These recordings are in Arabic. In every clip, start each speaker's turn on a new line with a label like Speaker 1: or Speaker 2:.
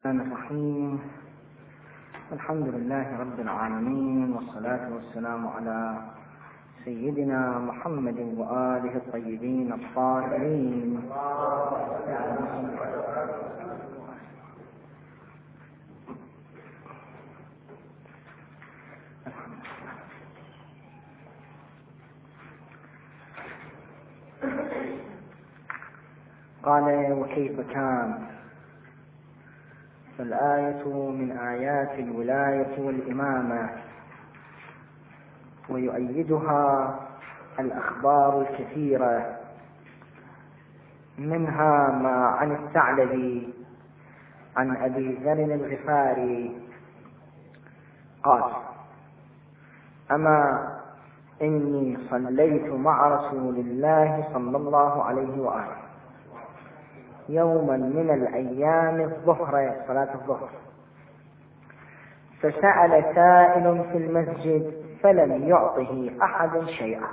Speaker 1: الرحمن الرحيم. الحمد لله رب العالمين، والصلاة والسلام على سيدنا محمد وآله الطيبين الطاهرين. قال: وكيف كان؟ فالآية من آيات الولاية والإمامة، ويؤيدها الأخبار الكثيرة، منها ما عن الثعلبي عن أبي ذر الغفاري قال: أما إني صليت مع رسول الله صلى الله عليه وآله يوما من الأيام الظهر، صلاة الظهر، فسأل سائل في المسجد فلم يعطه أحد شيئا،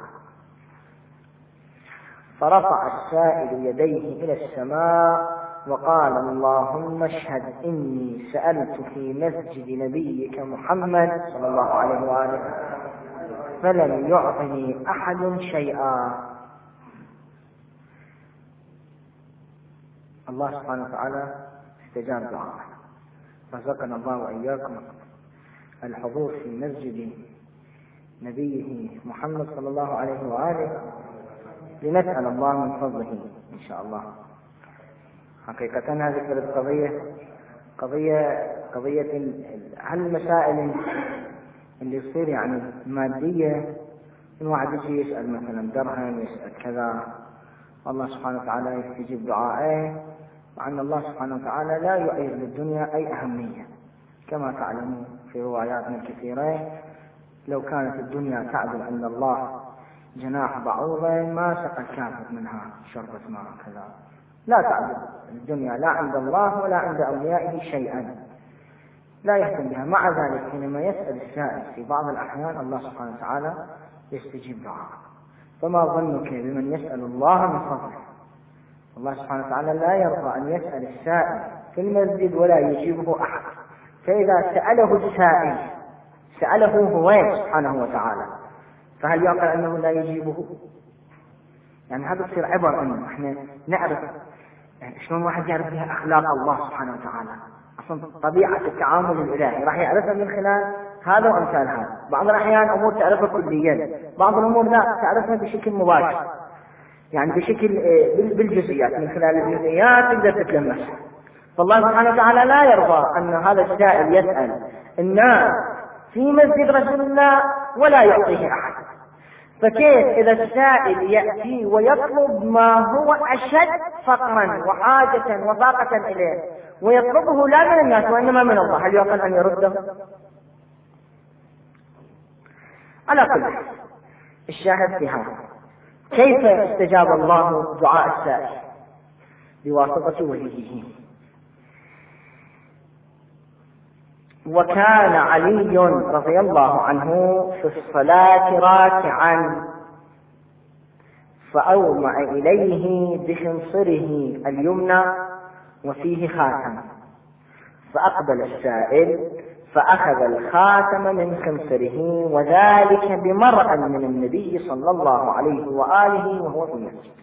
Speaker 1: فرفع السائل يديه إلى السماء وقال: اللهم اشهد إني سألت في مسجد نبيك محمد صلى الله عليه وآله فلم يعطني أحد شيئا. الله سبحانه وتعالى استجاب دعاءه، رزقنا الله وإياكم الحضور في مسجد نبيه محمد صلى الله عليه وآله لنسأل الله من فضله إن شاء الله. حقيقة هذه قضية هالمسائل اللي يصير يعني مادية، إن واحد يجي يسأل مثلا درهم، يسأل كذا، الله سبحانه وتعالى يستجيب دعائه، وأن الله سبحانه وتعالى لا يؤيد للدنيا أي أهمية، كما تعلمون في رواياتنا الكثيرة: لو كانت الدنيا تعدل عند الله جناح بعوضة ما سقى الكافر منها شربة ماء كذا. لا تعدل الدنيا لا عند الله ولا عند أوليائه شيئا، لا يهتم بها. مع ذلك حينما يسأل السائل في بعض الأحيان الله سبحانه وتعالى يستجيب دعاءه. فما ظنك بمن يسأل الله من فضله؟ الله سبحانه وتعالى لا يرضى أن يسأل السائل في المسجد ولا يجيبه أحد، فإذا سأله السائل سأله هو سبحانه وتعالى، فهل يعقل أنه لا يجيبه؟ يعني هذا تصير عبر أنه إحنا نعرف شلون واحد يعرف بها أخلاق الله سبحانه وتعالى. أصلا طبيعة التعامل الإلهي راح يعرفها من خلال هذا وأمثال هذا. بعض الأحيان أمور تعرفها كليا، بعض الأمور لا تعرفها بشكل مباشر، يعني بشكل بالجزئيات، من خلال الجزئيات تقدر تتلمسها. فالله سبحانه وتعالى لا يرضى أن هذا السائل يسأل الناس في مسجد رسول الله ولا يعطيه أحد، فكيف إذا السائل يأتي ويطلب ما هو أشد فقرا وحاجة وطاقة إليه ويطلبه لا من الناس وإنما من الله، هل يعقل أن يرده؟ على كل حال الشاهد في هذا: كيف استجاب الله دعاء السائل؟ بواسطة وليه. وكان علي رضي الله عنه في الصلاة راكعا، فأومأ إليه بخنصره اليمنى وفيه خاتم، فأقبل السائل فأخذ الخاتم من خنصره، وذلك بمرأ من النبي صلى الله عليه وآله وهو في المسجد.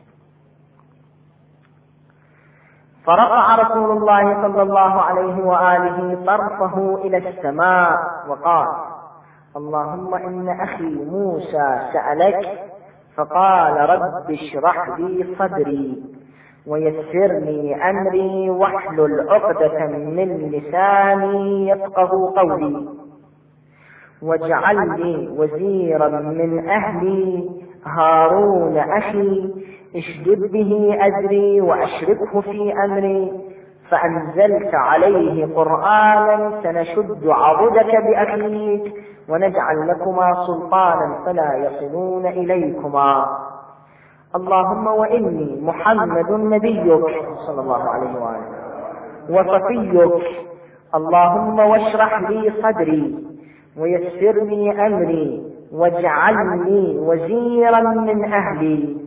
Speaker 1: فرفع رسول الله صلى الله عليه وآله طرفه إلى السماء وقال: اللهم إن أخي موسى سألك فقال: رب اشرح لي صدري ويسر لي أمري واحلل عقدة من لساني يفقه قولي، واجعل لي وزيرا من أهلي هارون أخي اشدد به أزري وأشركه في أمري، فأنزلت عليه قرآنا سنشد عضدك بأخيك ونجعل لكما سلطانا فلا يصلون إليكما. اللهم وإني محمد نبيك صلى الله عليه وآله وصفيك، اللهم واشرح لي صدري ويسر لي أمري واجعلني وزيرا من أهلي.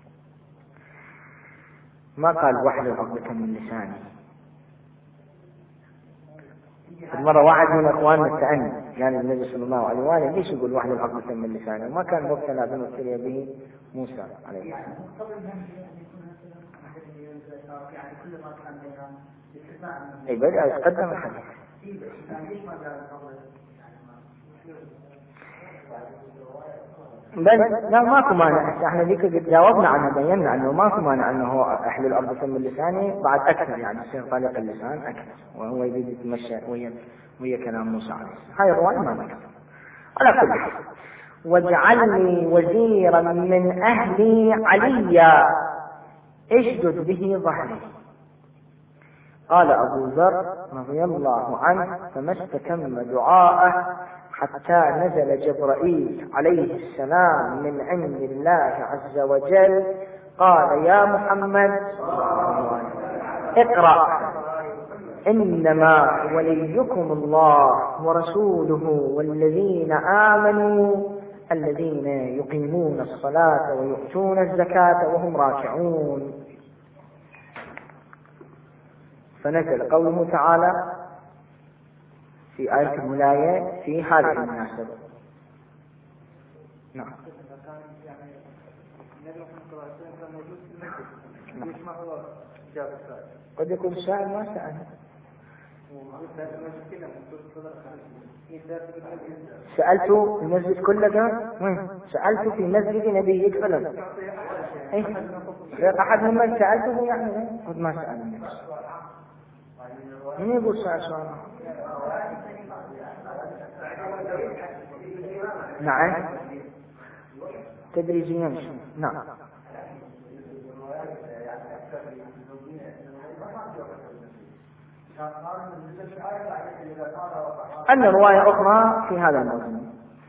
Speaker 1: ما قال واحلل عقدة من لساني، مرة واحد من اخواننا سألني قال النبي صلى الله عليه وآله ليش يقول واحد العقد من لسانه؟ ما كان مبتلى بما ابتلي به موسى عليه السلام. اي بدأ يتقدم الحديث. لا ماكو مانع، احنا ذيك قد جاوبنا عنها، بينا انه ماكو مانع انه احل الارض من لسانه بعد اكثر، يعني يصير طليق اللسان اكثر وهو يريد يتمشى ويا كلام موسى عليه السلام. هاي الروايه ما ذكرت. على كل حال، واجعلني وزيرا من اهلي عليا اشدد به ظهري. قال ابو ذر رضي الله عنه فما استكم دعاءه حتى نزل جبرائيل عليه السلام من عند الله عز وجل قال يا محمد اقرأ إنما وليكم الله ورسوله والذين آمنوا الذين يقيمون الصلاة ويؤتون الزكاة وهم راكعون. فنزل قوله تعالى في آية الولاية في هذه المناسبة. نعم. قد يكون السائل ما سأل. سألت في المسجد كله وين؟ سألت في مسجد نبيك فلم. إيه؟ أحد ممن سألته يعني قد ما سأل. من يقول سؤال؟ نعم تدريجيا. نعم. أن رواية أخرى في هذا الموضوع.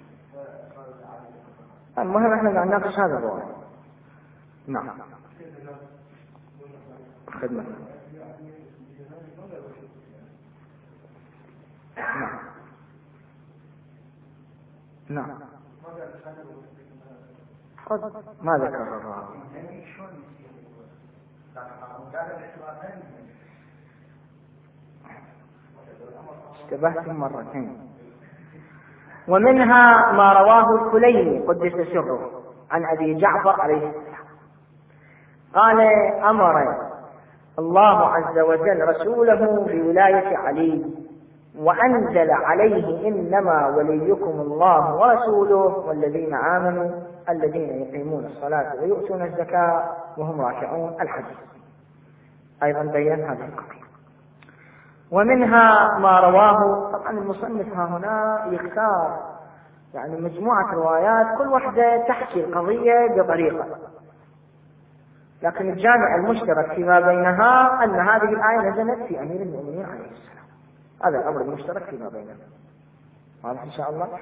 Speaker 1: المهم احنا نناقش هذا الرواية. نعم. خدمة. نعم. نعم. ما ذكر الراوي. اشتبهت مرتين. ومنها ما رواه الكليني قدس سره عن أبي جعفر عليه السلام قال أمر الله عز وجل رسوله بولاية علي وأنزل عليه إنما وليكم الله ورسوله والذين آمنوا الذين يقيمون الصلاة ويؤتون الزكاة وهم راكعون. الحديث أيضا بيّن هذا القضية. ومنها ما رواه، طبعا المصنف ها هنا يختار يعني مجموعة روايات كل واحدة تحكي القضية بطريقة، لكن الجامع المشترك فيما بينها أن هذه الآية نزلت في أمير المؤمنين عليه السلام. هذا الأمر المشترك فيما بيننا. واضح إن شاء الله؟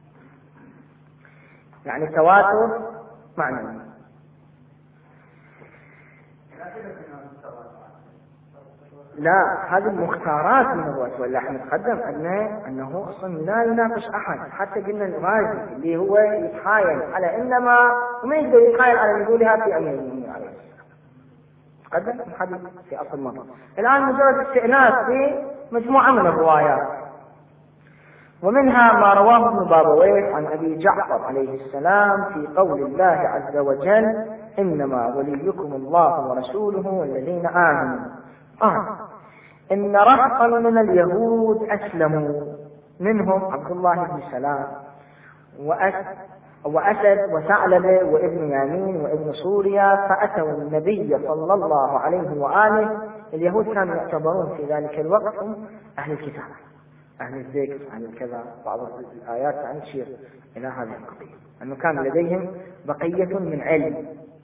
Speaker 1: يعني تواتر معنوي. لا، هذه المختارات من الرواية، ولا احنا نتقدم أنه أصلا لا يناقش أحد. حتى قلنا الغازي اللي هو يتحايل على إنما وما يقدر يتحايل على نزولها في أمير المؤمنين عليه السلام. تقدم الحديث في أصل مرة. الآن مجرد استئناس في مجموعة من الروايات. ومنها ما رواه ابن بابويه عن أبي جعفر عليه السلام في قول الله عز وجل إنما وليكم الله ورسوله والذين آمنوا. إن رهطا من اليهود أسلموا منهم عبد الله بن سلام وأسد وثعلبة وابن يامين وابن سوريا فأتوا النبي صلى الله عليه وآله. اليهود كانوا يعتبرون في ذلك الوقت هم أهل الكتاب، أهل الذكر، أهل الكذا. بعض الآيات عن تشير إلى هذه القضية أنه كان لديهم بقية من علم.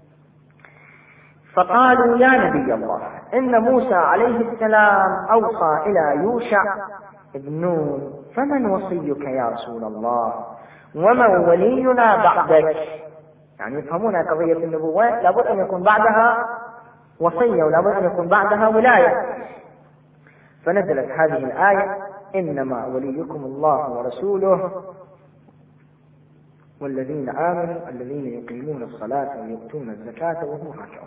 Speaker 1: فقالوا يا نبي الله إن موسى عليه السلام أوصى إلى يوشع ابن نون فمن وصيك يا رسول الله ومن ولينا بعدك. يعني يفهمون قضية النبوة لابد أن يكون بعدها وصية ولابد أن يكون بعدها ولاية. فنزلت هذه الآية إنما وليكم الله ورسوله والذين آمنوا الذين يقيمون الصلاة ويؤتون الزكاة وهم راكعون.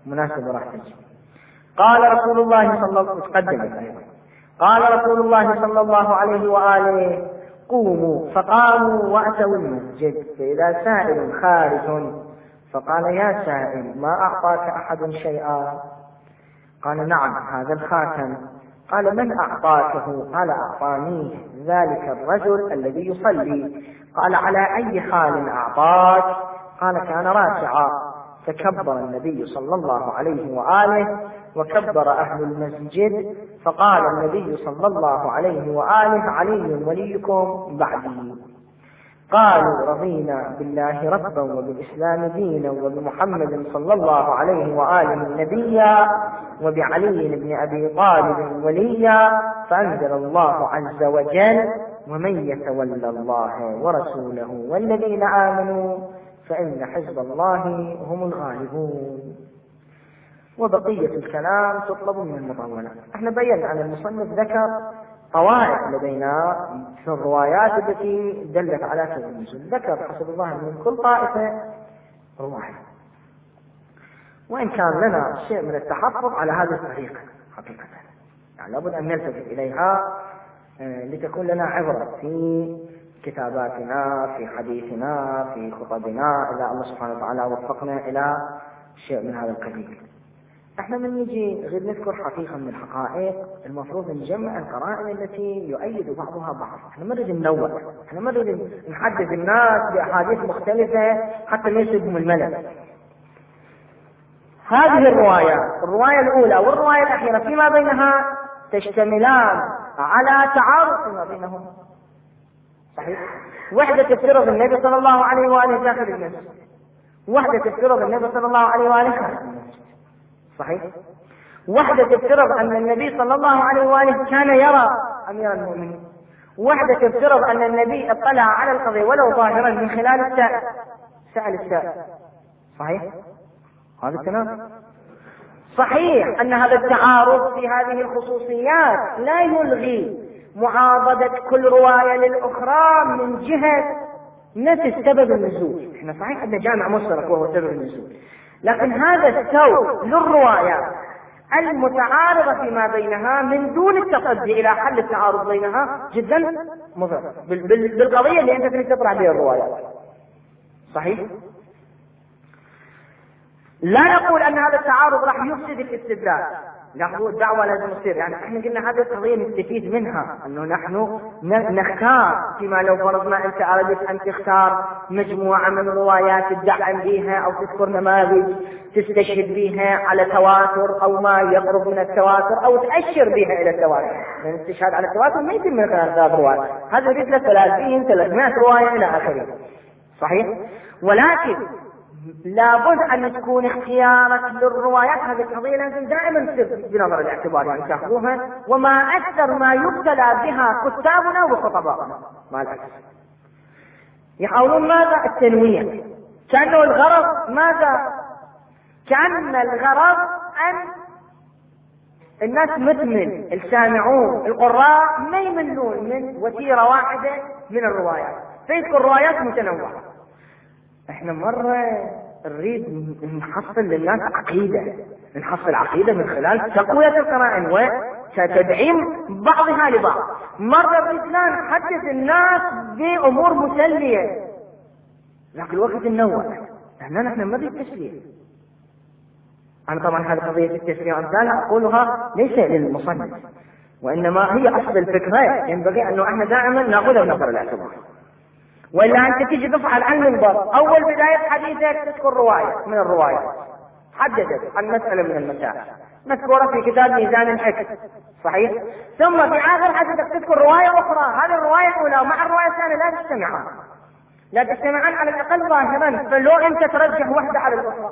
Speaker 1: مناسبة راح تجي. قال رسول الله صلى الله تقدمت أيضا. قال رسول الله صلى الله عليه وآله: قوموا، فقاموا وأتوا المسجد، فإذا سائل خارج فقال: يا سائل، ما أعطاك أحد شيئا؟ قال: نعم، هذا الخاتم. قال: من أعطاكه؟ قال: أعطانيه ذلك الرجل الذي يصلي. قال: على أي حال أعطاك؟ قال: كان راكعا. فكبر النبي صلى الله عليه وآله وكبر أهل المسجد، فقال النبي صلى الله عليه وآله: علي وليكم بعدي. قالوا: رضينا بالله ربا وبالإسلام دينا وبمحمد صلى الله عليه وآله نبيا وبعلي بن أبي طالب وليا. فأنزل الله عز وجل: ومن يتولى الله ورسوله والذين آمنوا فإن حزب الله هم الغالبون. وبقية الكلام تطلب من المطولة. احنا بينا أن المصنف ذكر طوائف لدينا في الروايات التي دلت على سبب النزول، ذكر حسب الله من كل طائفة رواية، وإن كان لنا شيء من التحفظ على هذه الطريقة حقيقة، يعني لابد أن نلتفت إليها لتكون لنا عبرة في كتاباتنا، في حديثنا، في خطبنا، إذا الله سبحانه وتعالى وفقنا إلى شيء من هذا القبيل. احنا من نجي غير نذكر حقيقة من الحقائق، المفروض نجمع القرائن التي يؤيد بعضها بعض. احنا ما نريد ننوع، احنا ما نريد نحدث الناس بأحاديث مختلفة حتى ما يصيبهم الملل. هذه الرواية الأولى والرواية الأخيرة فيما بينها تشتملان على تعارض فيما بينهم. صحيح؟ وحدة تفترض النبي صلى الله عليه وآله داخل المسجد، وحدة تفترض النبي صلى الله عليه وآله خارج المسجد. صحيح؟ وحدة تفترض أن النبي صلى الله عليه وآله كان يرى أمير المؤمنين، وحدة تفترض أن النبي اطلع على القضية ولو ظاهرا من خلال السائل، سأل السائل. صحيح؟ هذا الكلام صحيح. أن هذا التعارض في هذه الخصوصيات لا يلغي معاضدة كل رواية للأخرى من جهة نفس سبب النزول. احنا صحيح أن جامع مشترك وهو سبب النزول، لكن هذا السوق للروايات المتعارضة فيما بينها من دون التصدي إلى حل التعارض بينها جدا مضر بالقضية اللي أنت تريد تطرح بها الروايات. صحيح؟ لا نقول أن هذا التعارض راح يفسد الاستدلال، نحن الدعوة لازم تصير، يعني احنا قلنا هذه القضية نستفيد منها، انه نحن نختار فيما لو فرضنا انت اردت ان تختار مجموعة من الروايات تدعم بها او تذكر نماذج تستشهد بها على تواتر او ما يقرب من التواتر او تأشر بها الى التواتر، لان الاستشهاد على التواتر ما يتم من خلال 3 روايات، هذا مثل 300 رواية الى اخره. صحيح؟ ولكن لابد أن تكون اختيارك للروايات هذه القضية لازم دائما تصير بنظر الاعتبار، يعني تأخذوها وما أكثر ما يبتلى بها كتابنا وخطباؤنا مع الأسف يحاولون ماذا؟ التنويع، كأنه الغرض ماذا؟ كأن الغرض أن الناس مثمن السامعون القراء ما يملون من وتيرة واحدة من الروايات، فيذكر روايات متنوعة. احنا مرة نريد نحصل للناس عقيدة، نحصل عقيدة من خلال تقوية القرائن وتدعيم بعضها لبعض. مرة نريد نحدث الناس بأمور مسلية، لكن الوقت ننوع. نحن ما نريد تسلية. أنا طبعا هذه قضية التسلية وأمثالها أقولها ليس للمصنف، وإنما هي أصل الفكرة، ينبغي أنه احنا دائما نأخذها بنظر الاعتبار. وإلا أنت تيجي تفعل عن المنبر أول بداية حديثك تذكر رواية من الروايات حددت عن مسألة من المسائل مذكورة في كتاب ميزان الحكم. صحيح؟ ثم في آخر حديثك تذكر رواية أخرى، هذه الرواية الأولى مع الرواية الثانية لا تجتمعان على الأقل ظاهرا، فلو أنت ترجح واحدة على الأخرى،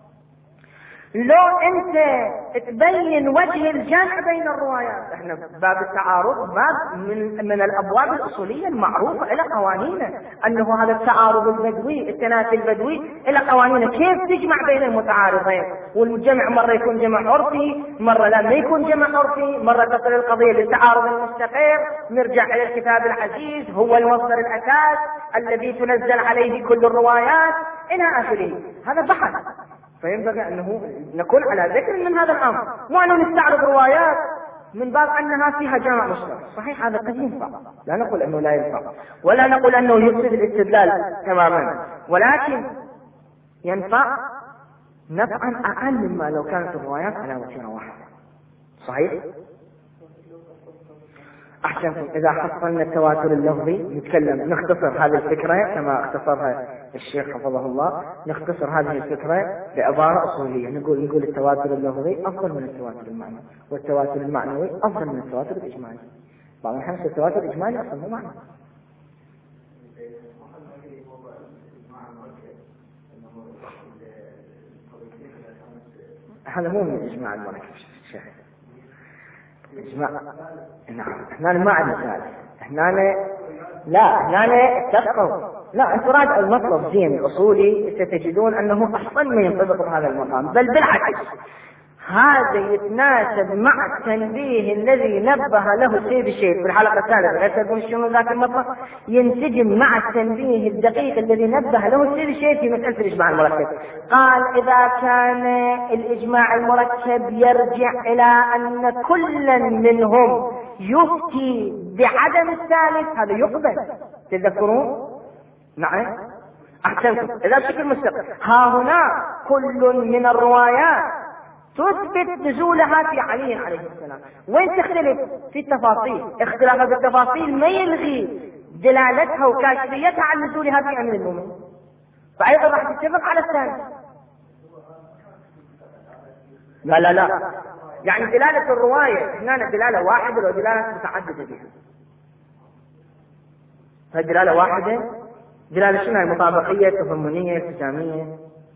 Speaker 1: لو انت تبين وجه الجمع بين الروايات. احنا باب التعارض باب من الابواب الاصوليه المعروفه الى قوانينه، انه هذا التعارض البدوي التنافي البدوي الى قوانينه، كيف تجمع بين المتعارضين؟ والجمع مره يكون جمع عرفي، مره لا ما يكون جمع عرفي، مره تصل القضيه للتعارض المستقر، نرجع الى الكتاب العزيز هو المصدر الاساس الذي تنزل عليه كل الروايات الى اخره. هذا بحث، فينبغي أنه نكون على ذكر من هذا الأمر، مو أنه نستعرض روايات من باب أنها فيها جامع مشترك. صحيح هذا قد ينفع، لا نقول أنه لا ينفع ولا نقول أنه يفسد الاستدلال تماما، ولكن ينفع نفعا أقل مما لو كانت الروايات على وتيرة واحدة. صحيح؟ أحسنتم. إذا حصلنا التواتر اللفظي نتكلم نختصر هذه الفكرة كما اختصرها الشيخ حفظه الله، نختصر هذه الفكرة بعبارة أصولية، نقول التواتر اللفظي أفضل من التواتر المعنوي، والتواتر المعنوي أفضل من التواتر الإجمالي. بعض الأحيان التواتر الإجمالي أصلا مو معنى. هذا مو من الإجماع المركب شيخ. إجماع نعم، هنا ما عندنا ثالث، هنا اتفقوا، لا انتم راجعوا المطلب زين الأصولي ستجدون أنه أصلا ما ينطبق بهذا المقام، بل بالعكس هذا يتناسب مع التنبيه الذي نبه له السيد الشيخ في الحلقة الثالثة، لا تكون شنو ذاك المطلب ينسجم مع التنبيه الدقيق الذي نبه له السيد الشيخ في مسألة الإجماع المركب. قال إذا كان الإجماع المركب يرجع إلى أن كل منهم يفتي بعدم الثالث هذا يقبل. تذكرون؟ نعم أحسنتم. إذا بشكل مستقل ها هنا كل من الروايات تثبت نزولها في علي عليه السلام، وين تختلف في التفاصيل، اختلافها بالتفاصيل ما يلغي دلالتها وكاشفيتها عن نزولها في أمير المؤمنين، فأيضا راح تتفق على الثاني. لا يعني دلالة الرواية هنا دلالة واحدة لو دلالة متعددة بها، فدلالة واحدة دلالة شنو؟ المطابقية، التضمنية، الالتزامية،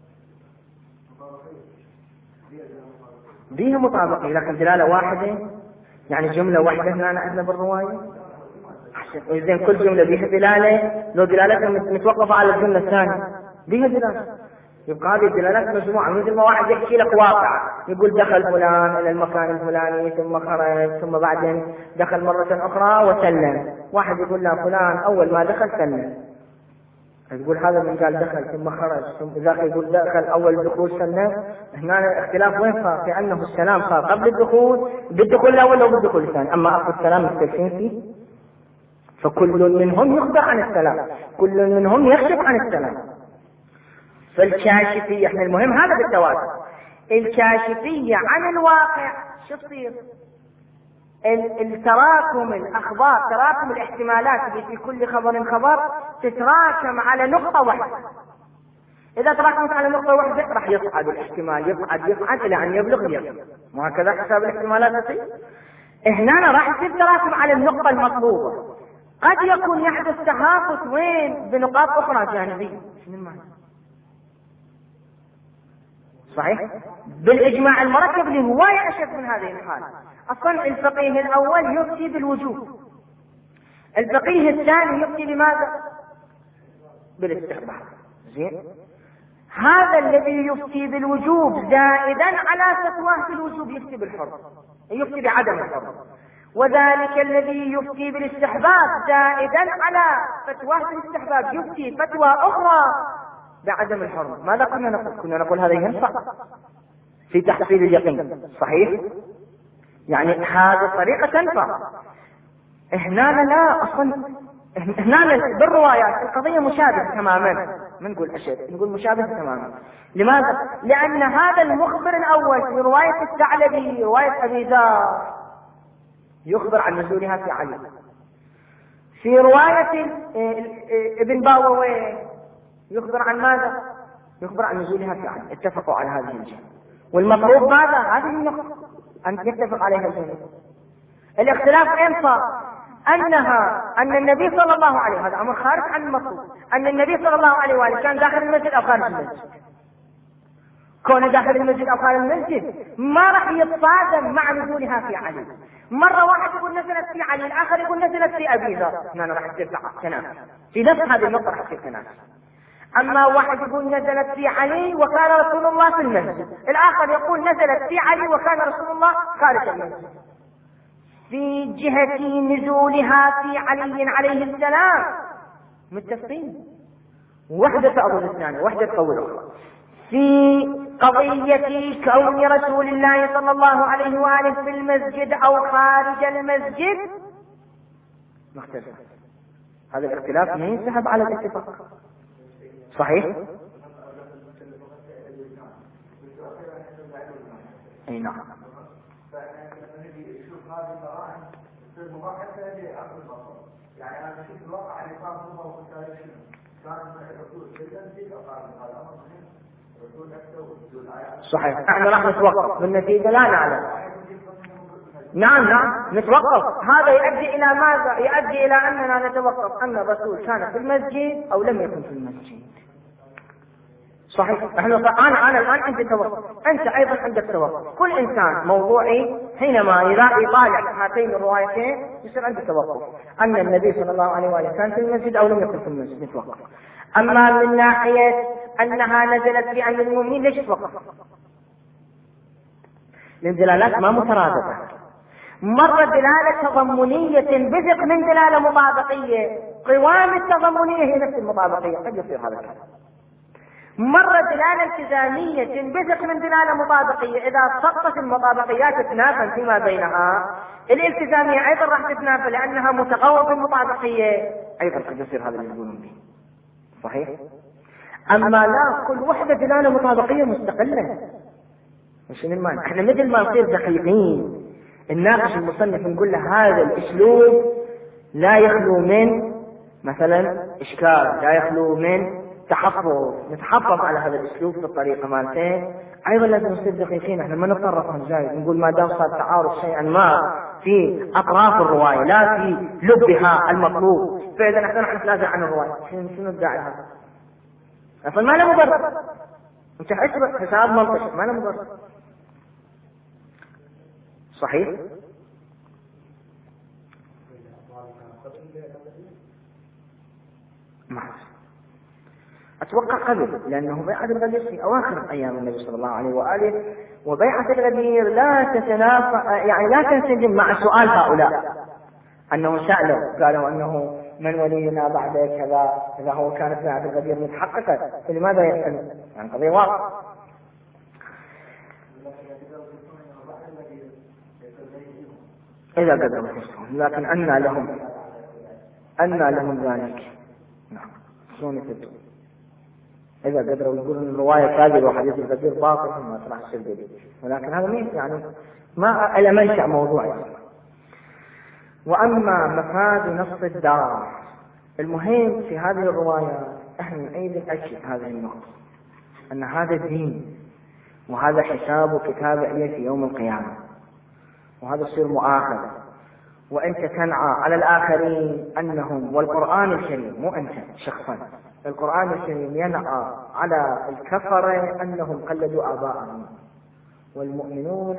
Speaker 1: بيها مطابقة، لكن دلالة واحدة يعني جملة واحدة هنا عندنا بالرواية. وإذن كل جملة بيها دلالة، لو دلالتها متوقفة على الجملة الثانية بيها دلالة، يبقى هذه الدلالات مجموعة. مثل ما واحد يحكي لك واقع، يقول دخل فلان إلى المكان الفلاني ثم خرج ثم بعدين دخل مرة أخرى وسلم، واحد يقول لا فلان أول ما دخل سلم، يقول هذا من قال دخل ثم خرج ثم ذاك يقول دخل أول دخول سلم. هنا الاختلاف وين صار؟ في أنه السلام صار قبل الدخول بالدخول الأول أو بالدخول الثاني، أما أخذ السلام مختلفين فيه، فكل منهم يخبر عن السلام، كل منهم يكشف عن السلام. فالكاشفية احنا المهم هذا بالتواتر، الكاشفية عن الواقع شو تصير؟ التراكم الأخبار، تراكم الاحتمالات اللي في كل خبر تتراكم على نقطة واحدة. إذا تراكمت على نقطة واحدة راح يصعد الاحتمال، يصعد إلى أن يبلغ اليقين، وهكذا حساب الاحتمالات تصير. هنا راح يصير تراكم على النقطة المطلوبة، قد يكون يحدث تهافت وين بنقاط أخرى جانبية. صحيح؟ بالإجماع المركب لهواية أشد من هذه الحالة. أصلا الفقيه الأول يفتي بالوجوب، الفقيه الثاني يفتي بماذا؟ بالاستحباب. زين؟ هذا الذي يفتي بالوجوب زائدا على فتواه بالوجوب يفتي بالحرم، يفتي بعدم الحرم، وذلك الذي يفتي بالاستحباب زائدا على فتواه بالاستحباب يفتي فتوى أخرى بعدم الحرمة. ماذا كنا نقول؟ كنا نقول هذا ينفع في تحصيل اليقين. صحيح؟ يعني هذه طريقة تنفع. هنا لا، أصلا هنا بالروايات القضية مشابهة تماما، ما نقول أشد، نقول مشابهة تماما. لماذا؟ لأن هذا المخبر الأول في رواية الثعلبي، رواية أبي ذر، يخبر عن نزولها في علي. في رواية ابن باوويه يخبر عن ماذا؟ يخبر عن نزولها في علي. اتفقوا على هذه الجهة، والمطلوب ماذا؟ هذه النقطة أن يتفق عليها الجميع. الاختلاف أين صار؟ أن النبي صلى الله عليه، هذا أمر خارج عن المطلوب، أن النبي صلى الله عليه وآله كان داخل المسجد أو خارج المسجد. كون داخل المسجد أو خارج المسجد ما راح يتصادم مع نزولها في علي. مرة واحد يقول نزلت في علي، الآخر يقول نزلت في أبي ذر، هنا راح يصير تنافس في نفس هذه النقطة، راح يصير تنافس. أما واحد يقول نزلت في علي وكان رسول الله في المسجد، الآخر يقول نزلت في علي وكان رسول الله خارج المسجد. في جهة نزولها في علي عليه السلام متفقين، وحدة تأخذ الاثنان، وحدة تقول الأخرى.
Speaker 2: في قضية كون رسول الله صلى الله عليه وآله في المسجد أو خارج المسجد
Speaker 1: مختلف. هذا الاختلاف ما ينسحب على الاتفاق. صحيح؟ اي نعم.
Speaker 3: يعني انا شفت الواقع اللي صار في الموقف الثاني كان الرسول في المسجد او قال الرسول نفسه
Speaker 1: صحيح. احنا راح نتوقف بالنتيجه لا نعلم. نعم نتوقف. هذا يؤدي الى ماذا؟ يؤدي الى اننا نتوقف ان الرسول كان في المسجد او لم يكن في المسجد. صحيح. احنا انا الان عندي توقف، انت ايضا عندك توقف. كل انسان موضوعي حينما يطالع هاتين الروايتين يصير عنده توقف ان النبي صلى الله عليه وآله كان في المسجد او لم يكن في المسجد، نتوقف. اما من ناحيه انها نزلت في امر المؤمنين، ليش توقف؟ الدلالات ما مترادفه. مرة دلالة تضمنية بزق من دلالة مطابقية، قوام التضمنية هي نفس المطابقية، قد يصير هذا الكلام. مرة دلالة التزامية بزق من دلالة مطابقية، إذا سقطت المطابقيات تتنافى فيما بينها، الالتزامية أيضا راح تتنافى لأنها متقومة بالمطابقية، أيضا قد يصير هذا اللي يقولون به. صحيح؟ أما لا، كل وحدة دلالة مطابقية مستقلة. مش المعنى احنا مثل ما نصير دقيقين نناقش المصنف نقول له هذا الاسلوب لا يخلو من مثلا اشكال، لا يخلو من تحفظ، نتحفظ على هذا الاسلوب في الطريقه مالتين. ايضا لازم نصير دقيقين، احنا ما نتطرف عن زايد نقول ما دام صار تعارض شيئا ما في اطراف الروايه لا في لبها المطلوب، فاذا نحن نتنازع عن الروايه. شنو الداعي هذا؟ اصلا ما له مبرر، انت حساب منطقي ما له مبرر. صحيح؟ ما أتوقع قبل، لأنه بيعة الغدير في أواخر أيام النبي صلى الله عليه وآله، وبيعة الغدير لا تتنافى، يعني لا تنسجم مع سؤال هؤلاء أنه سألوا قالوا أنه من ولينا بعد كذا، إذا هو كانت بيعة الغدير متحققة فلماذا يسأل؟ يعني قضية واضحة. إذا قدروا يفسرون، لكن أنى لهم ذلك. نعم. شلون يفسرون؟ إذا قدروا يقولون الرواية كاذبة وحديث الغدير باطل ثم أصبح الشربيري، ولكن هذا يعني ما إلى منشأ موضوعي. وأما مفاد نص الدار، المهم في هذه الرواية احنا نعيد نأكد هذه النقطة، أن هذا الدين وهذا حساب وكتاب عليه في يوم القيامة، وهذا يصير مؤاخذة، وأنت تنعى على الآخرين أنهم، والقرآن الكريم مو أنت شخصا، القرآن الكريم ينعى على الكفرة أنهم قلدوا آباءهم، والمؤمنون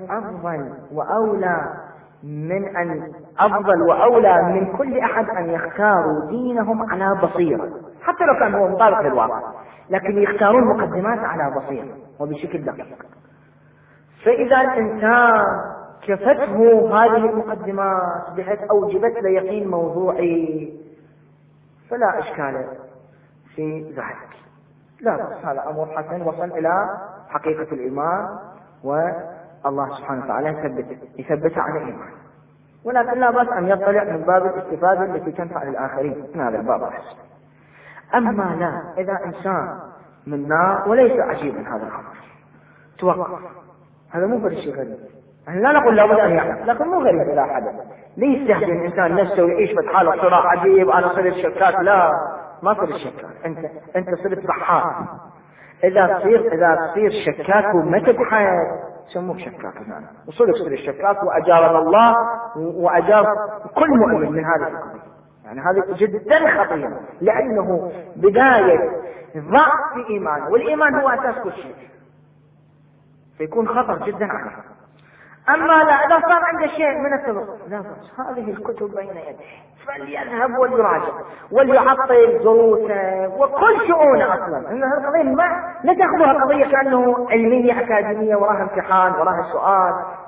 Speaker 1: أفضل وأولى من كل أحد أن يختاروا دينهم على بصيرة، حتى لو كان هو مطابق للواقع، لكن يختارون مقدمات على بصيرة وبشكل دقيق. فإذا الإنسان كفته هذه المقدمات بحيث أوجبت له يقين موضوعي فلا إشكال في ذلك، لا بس هذا أمر حسن وصل إلى حقيقة الإيمان، والله سبحانه وتعالى يثبت على الإيمان، ولكن لا بأس أن يطلع من باب الاستفادة التي تنفع للآخرين من هذا الباب الحسن. أما لا، إذا إنسان من نار، وليس عجيبا هذا الأمر، توقف، هذا مو فرشي غريب، لا نقول لابد أن يعلم، لكن مو غريب إلى حد، ليه يستهدي الإنسان نفسه ويعيش بحاله صراع عجيب أنا صرت شكاك؟ لا، ما صرت شكاك، أنت صرت بحث. إذا تصير شكاك وما تبحث سموك شكاك الآن، وصلك صير الشكاك وأجارنا الله وأجار كل مؤمن من هذه القضية. يعني هذه جدا خطيرة، لأنه بداية ضعف في إيمانه، والإيمان هو أساس كل شيء، فيكون خطر جدا عليه. أما لا، إذا صار عنده شيء من التبصر لا بأس، هذه الكتب بين يديه فليذهب وليراجع وليعطل دروسه وكل شؤونه. أصلا إن هالقضية لا تأخذها قضية كأنه علمية أكاديمية وراها امتحان وراها سؤال،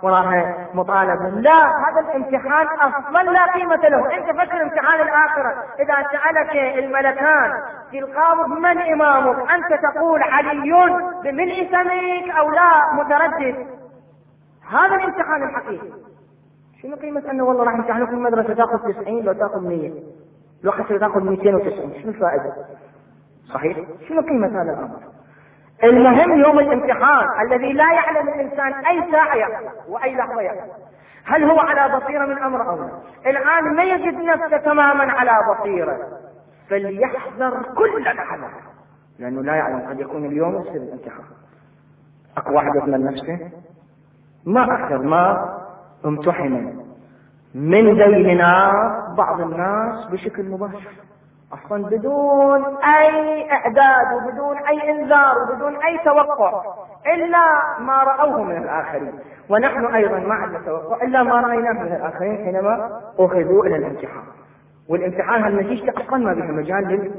Speaker 2: وراها مطالبة. لا، هذا الامتحان أصلا لا قيمة له. أنت فكر امتحان الآخرة، إذا سألك الملكان في القبر من إمامك، أنت تقول علي بملء فمك أو لا متردد. هذا الامتحان الحقيقي. شنو قيمة أنه والله راح امتحانك في المدرسة تأخذ 90 لو تأخذ 100 لو حتى تأخذ 290، شنو الفائدة؟ صحيح؟ شنو قيمة هذا الأمر؟ المهم يوم الامتحان الذي لا يعلم الإنسان أي ساعة يحصل وأي لحظة يحصل، هل هو على بصيرة من أمر أو لا؟ الآن ما يجد نفسه تماما على بصيرة، فليحذر كل الحذر، لأنه لا يعلم قد يكون اليوم يصير الامتحان. أكو واحد يضمن نفسه؟ ما أكثر ما امتحن من بيننا بعض الناس بشكل مباشر أصلا بدون أي إعداد وبدون أي إنذار وبدون أي توقع إلا ما رأوه من الآخرين، ونحن أيضا ما عندنا توقع إلا ما رأيناه من الآخرين حينما أخذوا إلى الامتحان. والامتحان هالنتيجة أصلا ما بها مجال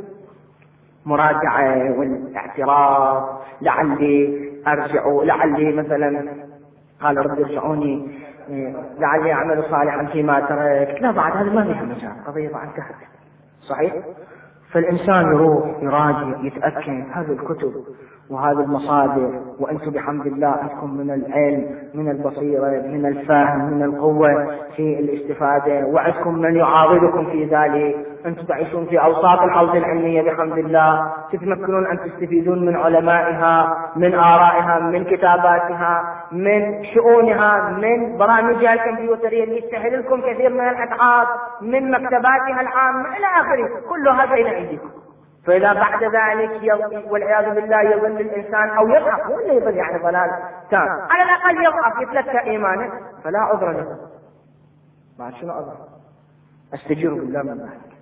Speaker 2: للمراجعة والاعتراف، لعلي أرجع، لعلي مثلا قال رب ارجعوني لعلي أعمل صالحا فيما تركت، لا بعد هذا ما بها مجال، قضية بعد انتهت. صحيح؟ فالإنسان يروح يراجع يتأكد هذه الكتب وهذه المصادر، وأنتم بحمد الله عندكم من العلم من البصيرة من الفهم من القوة في الاستفادة، وعندكم من يعاضدكم في ذلك. أنتم تعيشون في أوساط الحوزة العلمية بحمد الله، تتمكنون أن تستفيدون من علمائها من آرائها من كتاباتها من شؤونها من برامجها الكمبيوترية اللي تسهل لكم كثير من الأبحاث من مكتباتها العامة إلى آخره، كل هذا إلى أيديكم. فإذا بعد ذلك والعياذ بالله يظل الإنسان أو يضعف، ولا يظل يعني ضلال تام، على الأقل يضعف يتلكى إيمانه، فلا عذر له. بعد شنو عذر؟ استجيروا بالله من ذلك.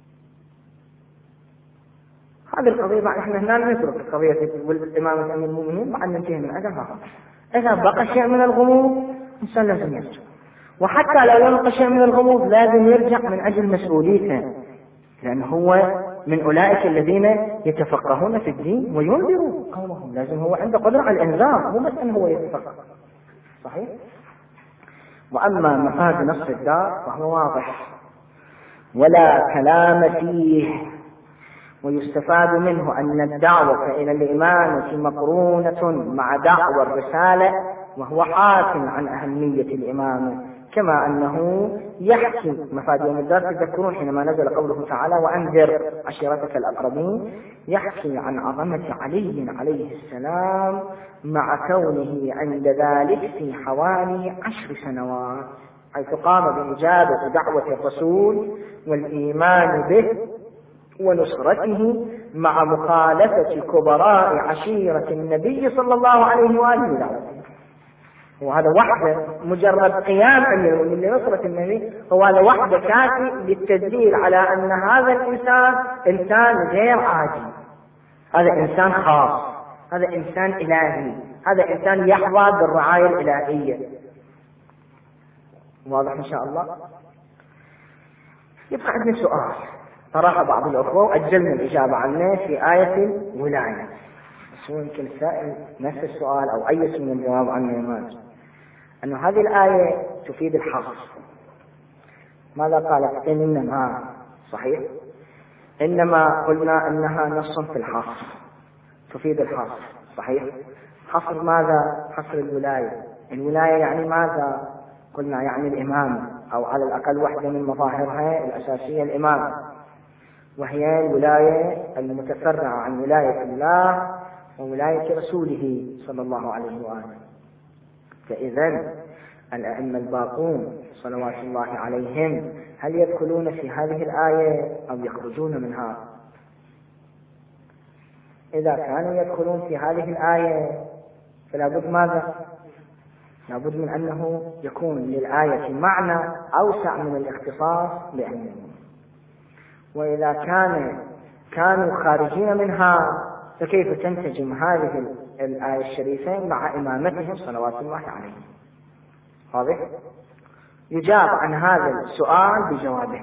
Speaker 2: هذه القضية بعد احنا هنا نترك قضية والإمامة أمير المؤمنين بعد ننتهي من عدمها. إذا بقى شيء من الغموض الإنسان لازم يرجع، وحتى لو يبقى شيء من الغموض لازم يرجع من أجل مسؤوليته، لأنه هو من أولئك الذين يتفقهون في الدين وينذروا قومهم، لازم هو عنده قدرة على الإنذار، مو بس أنه هو يتفقه. صحيح؟ وأما مفاد نص الدار فهو واضح ولا كلام فيه، ويستفاد منه أن الدعوة إلى الإمامة مقرونة مع دعوة الرسالة، وهو حاكم عن أهمية الإمامة، كما أنه يحكي مفاد يوم الدار. تذكرون حينما نزل قوله تعالى وأنذر عشيرتك الأقربين، يحكي عن عظمة علي عليه السلام مع كونه عند ذلك في حوالي 10 سنوات، حيث قام بإجابة دعوة الرسول والإيمان به ونصرته مع مخالفة كبراء عشيرة النبي صلى الله عليه وآله وسلم. وهذا وحده مجرد قيام أمير المؤمنين لنصرة النبي، هو هذا وحده كافي للتدليل على أن هذا الإنسان إنسان غير عادي، هذا إنسان خاص، هذا إنسان إلهي، هذا إنسان يحظى بالرعاية الإلهية. واضح إن شاء الله؟ يبقى عندنا سؤال طرح بعض الأخوة وأجلنا الإجابة عنه في آية الولاية، بس هو يمكن السائل نفس السؤال أو أي من الجواب عنه يماج، أن هذه الآية تفيد الحصر. ماذا قالت؟ إنما صحيح، إنما قلنا أنها نص في الحصر تفيد الحصر. صحيح، حصر ماذا؟ حصر الولاية. الولاية يعني ماذا؟ قلنا يعني الإمامة، أو على الأقل واحدة من مظاهرها الأساسية الإمامة، وهي الولاية المتفرعة عن ولاية الله وولاية رسوله صلى الله عليه وآله. فإذا الأئمة الباقون صلوات الله عليهم هل يدخلون في هذه الآية أو يخرجون منها؟ إذا كانوا يدخلون في هذه الآية فلا بد ماذا؟ لابد من أنه يكون للآية معنى أوسع من الاختصاص بأمرهم. وإذا كانوا خارجين منها فكيف تنسجم هذه الآية الشريفة مع إمامتهم صلوات الله عليهم؟ واضح؟ يجاب عن هذا السؤال بجوابه.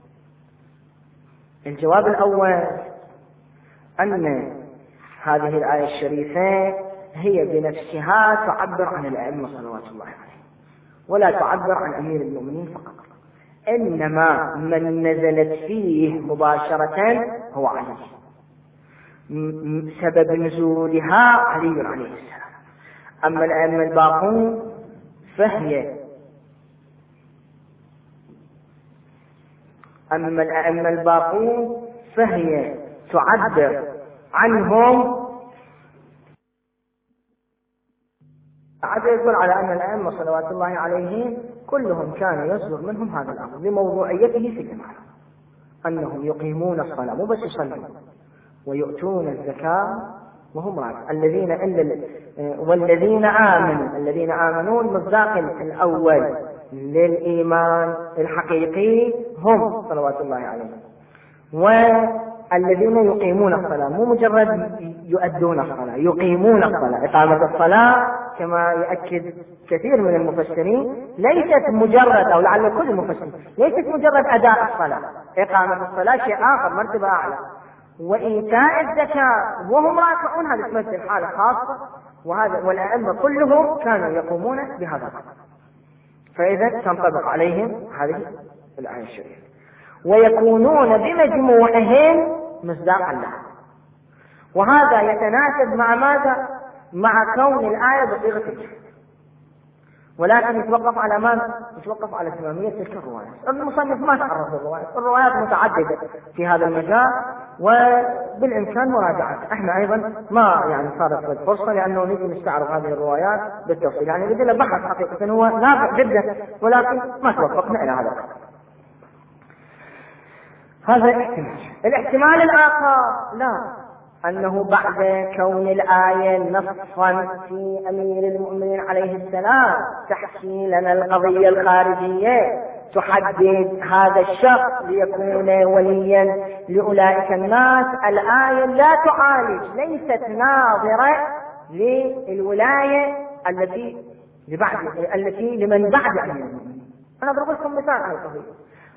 Speaker 2: الجواب الأول أن هذه الآية الشريفة هي بنفسها تعبر عن الأئمة صلوات الله عليهم،
Speaker 1: ولا تعبر عن أمير المؤمنين فقط، إنما من نزلت فيه مباشرة هو علي، سبب نزولها علي عليه السلام. أما الأئمة الباقون فهي تعبر عنهم، هذا يدل على أن الأئمة صلوات الله عليهم كلهم كان يصدر منهم هذا الأمر لموضوعيته في الإمامة، أنهم يقيمون الصلاة مو بس يصلون، ويؤتون الزكاة وهم راكعون. الذين آمنوا المصداق الأول للإيمان الحقيقي هم صلوات الله عليهم، والذين يقيمون الصلاة، مو مجرد يؤدون الصلاة، يقيمون الصلاة. إقامة الصلاة كما يؤكد كثير من المفسرين ليست مجرد، أو لعل كل المفسرين، ليست مجرد أداء الصلاة. إقامة الصلاة شيء آخر، مرتبة أعلى. وإيتاء الزكاة وهم راكعون هذا تمثل حالة خاصة، والأئمة كلهم كانوا يقومون بهذا الأمر، فإذا تنطبق عليهم هذه الآية الشريفة، ويكونون بمجموعهم مصداقا لها. وهذا يتناسب مع ماذا؟ مع كون الآية بصيغة الجمع، ولكن يتوقف على ماذا؟ يتوقف على تمامية تلك الروايات. المصنف ما تعرض الروايات متعددة في هذا المجال، وبالإمكان مراجعتها. احنا أيضا ما صارت الفرصة، لأنه نجي نستعرض هذه الروايات بالتفصيل، بدنا بحث حقيقة هو نافع جدا، ولكن ما توفقنا إلى هذا. هذا الاحتمال الآخر أنه بعد كون الآية نصا في أمير المؤمنين عليه السلام تحكي لنا القضية الخارجية تحدد هذا الشخص ليكون وليا لأولئك الناس، الآية لا تعالج، ليست ناظرة للولاية التي لمن بعد أمير المؤمنين. أنا أضرب لكم مثال على القضية.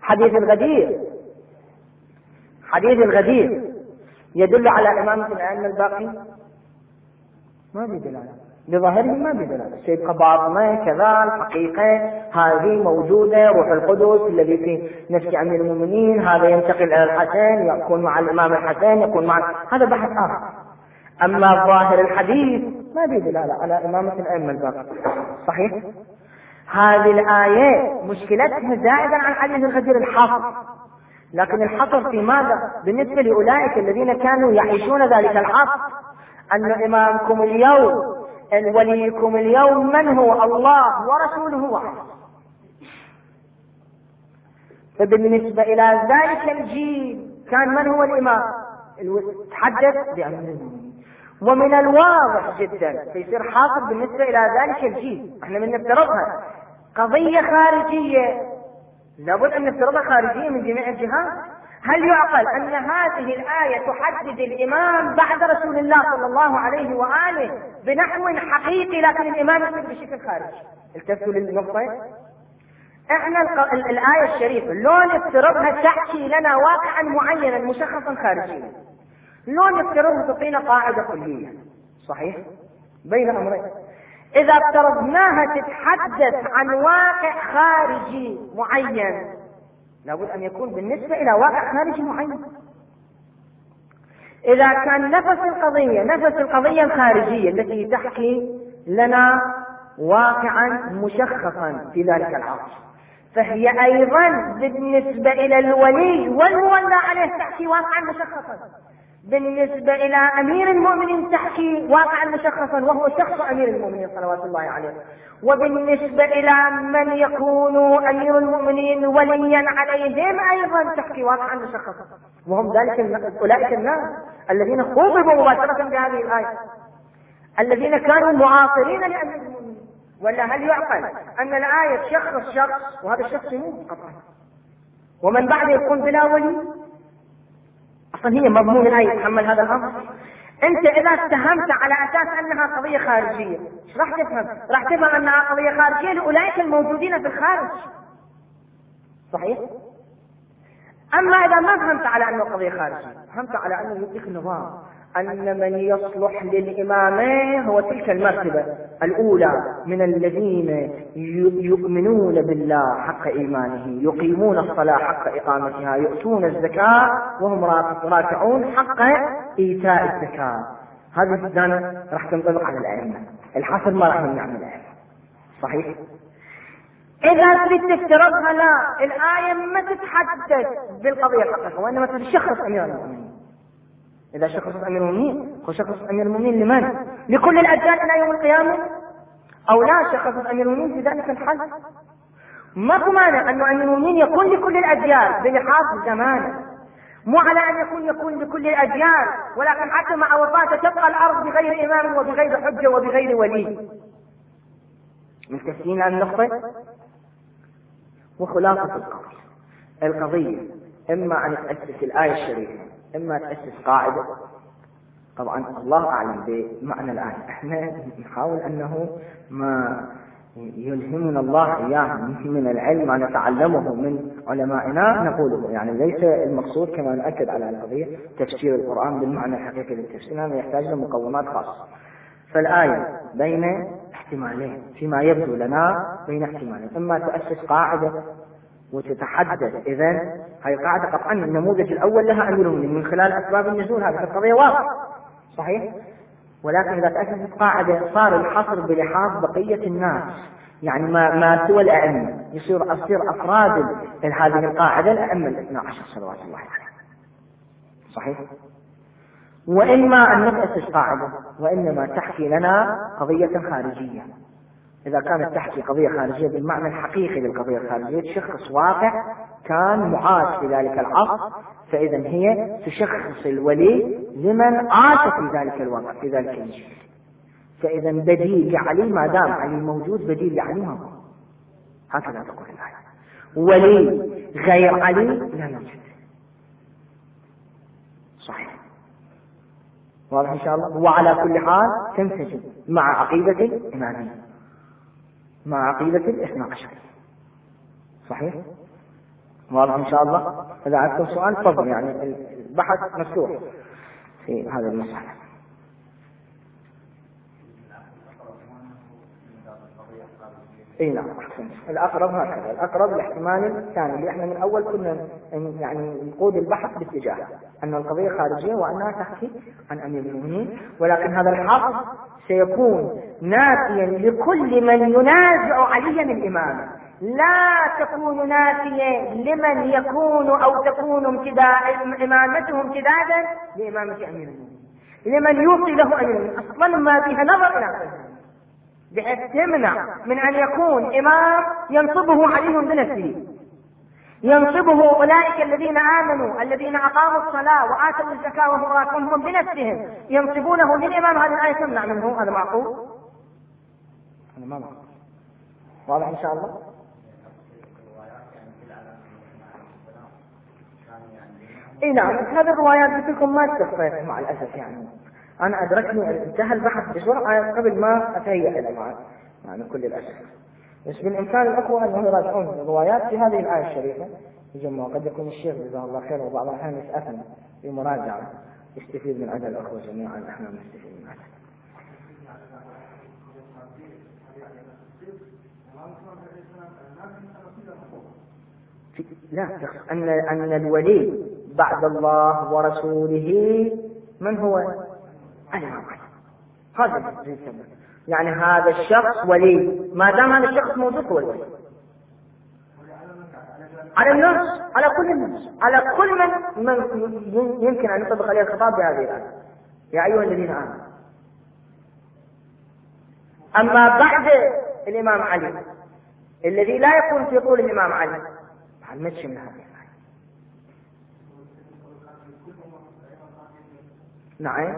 Speaker 1: حديث الغدير يدل على إمامة الأئمة الباقين؟ ما بدلالة، بظاهره ما بدلالة، سيبقى باطنة كذا، الحقيقة هذه موجودة، روح القدس الذي في نفس أمير المؤمنين هذا ينتقل إلى الحسن، يكون مع الإمام الحسن، يكون مع هذا بحث آخر. أما ظاهر الحديث ما بدلالة على إمامة الأئمة الباقين. صحيح؟ هذه الآية مشكلتها زائدا عن حديث الغدير الحصر، لكن الحصر في ماذا؟ بالنسبة لأولئك الذين كانوا يعيشون ذلك الحصر، أن إمامكم اليوم، أن وليكم اليوم من هو؟ الله ورسوله واحد. فبالنسبة إلى ذلك الجيل كان من هو الإمام؟ تحدث بأمر المؤمنين، ومن الواضح جدا فيصير حاصل بالنسبة إلى ذلك الجيل. احنا من نفترضها قضية خارجية، لابد أن نفترضها خارجية من جميع الجهات. هل يعقل أن هذه الآية تحدد الإمام بعد رسول الله صلى الله عليه وآله بنحو حقيقي، لكن الإمام يصير بشكل خارجي؟ التفتوا للنقطة. احنا الآية الشريفة لو نفترضها تحكي لنا واقعا معينا مشخصا خارجيا، لو نفترضها تعطينا قاعدة كلية، صحيح؟ بين أمرين. إذا افترضناها تتحدث عن واقع خارجي معين، لابد أن يكون بالنسبة إلى واقع خارجي معين. إذا كان نفس القضية الخارجية التي تحكي لنا واقعا مشخصا في ذلك العصر، فهي أيضا بالنسبة إلى الولي والمولى عليه تحكي واقعا مشخصا، بالنسبة إلى أمير المؤمنين تحكي واقعا مشخصا وهو شخص أمير المؤمنين صلوات الله عليه، وبالنسبة إلى من يكون أمير المؤمنين وليا عليهم أيضا تحكي واقعا مشخصا، وهم أولئك الناس الذين خوضبوا مباشرة بهذه الآية، الذين كانوا معاصرين لأمير المؤمنين. ولا هل يعقل أن الآية تشخص شخص وهذا الشخص يموت قطعا ومن بعده يكون بلا ولي؟ أصلا هي مضمون الآية يتحمل هذا الأمر. أنت إذا اتهمت على أساس أنها قضية خارجية، راح تفهم أنها قضية خارجية لأولئك الموجودين في الخارج، صحيح؟ أما إذا ما فهمت على أنه قضية خارجية، فهمت على أنه يديك النظام،
Speaker 2: أن من يصلح للإمامة هو تلك المرتبة الأولى من الذين يؤمنون بالله حق إيمانه، يقيمون الصلاة حق إقامتها، يؤتون الزكاة وهم راكعون حق إيتاء الزكاة. هذه الدانة راح تنطبق على الأئمة، الحصر ما راح نمنع من الأئمة. صحيح؟ إذا تريد تفترضها لا، الآية ما تتحدث بالقضية الحقيقية وإنما تشخص أمير المؤمنين. إذا شخص أمير المؤمنين هو شخص أمير المؤمنين لمن؟ لكل الأديان إلى يوم القيامة؟ أو لا شخص أمير المؤمنين في ذلك الحال؟ ماكو مانع أن أمير المؤمنين يكون لكل الأديان بلحاظ زمانه، مو على أن يكون لكل الأديان، ولكن حتى مع وفاته تبقى الأرض بغير إمام وبغير حجة وبغير ولي. متفقين على النقطة؟ وخلاصة القضية إما أن تأسس الآية الشريفة إما تأسس قاعدة. طبعا الله أعلم بمعنى الآية، احنا نحاول أنه ما يلهمنا الله إياه من العلم ما نتعلمه من علمائنا نقوله، يعني ليس المقصود كما نأكد على القضية تفسير القرآن بالمعنى الحقيقي للتفسير، هذا يحتاج لمقومات خاصة. فالآية بين احتمالين فيما يبدو لنا، بين احتمالين، إما تؤسس قاعدة وتتحدث إذن هاي القاعدة قطعا النموذج الأول لها أمير المؤمنين من خلال أسباب النزول، هذه القضية واضحة صحيح. ولكن إذا تأسست قاعدة صار الحصر بلحاظ بقية الناس، يعني ما سوى الأئمة، يصير أفراد هذه القاعدة الأئمة 12 صلوات الله عليهم. صحيح. وإما أن نتأسس قاعدة وإنما تحكي لنا قضية خارجية. إذا كانت تحكي قضية خارجية بالمعنى الحقيقي للقضية الخارجية، تشخص واقع كان معاش في ذلك العصر، فإذا هي تشخص الولي لمن عاش في ذلك الوقت في ذلك الجيل. فإذا بديل لعلي ما دام علي موجود بديل لعلي ما هو، هكذا تقول الآية. ولي غير علي لا يوجد. صحيح. واضح إن شاء الله. وعلى كل حال تنسجم مع عقيدة الإمامية، مع عقيدة الاثنى عشر. صحيح. واضح إن شاء الله. إذا عندكم سؤال تفضل، يعني البحث مفتوح في هذا المسألة. اي نعم احسن. الاقرب هكذا، الاقرب الاحتمال الثاني اللي احنا من اول كنا يعني نقود البحث باتجاه ان القضيه خارجيه وانها تحكي عن امير المؤمنين، ولكن هذا الحق سيكون نافيا لكل من ينازع عليا الامامه، لا تكون نافية لمن يكون أو تكون إمامته امتدادا لإمامة أمير المؤمنين، لمن يوصي له أمير المؤمنين أصلا ما فيها نظر إلى هذا، بحيث تمنع من أن يكون إمام ينصبه علي بنفسه، ينصبه أولئك الذين آمنوا الذين أقاموا الصلاة وآتوا الزكاة وهم راكعون بنفسهم ينصبونه للإمام. هذه الآية تمنع منه. هذا معقول؟ هذا ما معقول. واضح إن شاء الله. اي نعم. هذه الروايات قلت لكم ما استفدت مع الاسف، يعني انا ادركني انتهى البحث بسرعه قبل ما اتهيأ الى يعني كل الاسف. بس بالامكان الاخوه انهم يراجعون الروايات في هذه الايه الشريفه يجمعوا. قد يكون الشيخ جزاه الله خير وبعض الاحيان يسألنا في مراجعه يستفيد من عدد الاخوه جميعا، احنا نستفيد من هذا. لا، أن الولي بعد الله ورسوله من هو؟ الإمام علي. هذا يعني هذا الشخص ولي ما دام هذا الشخص موجود هو الولي على الناس، على كل الناس، على كل من يمكن أن يطبق عليه الخطاب بهذه الآية، يا أيها الذين آمنوا. أما بعد الإمام علي الذي لا يكون في طول الإمام علي ما تشمل هذه الآية. نعم.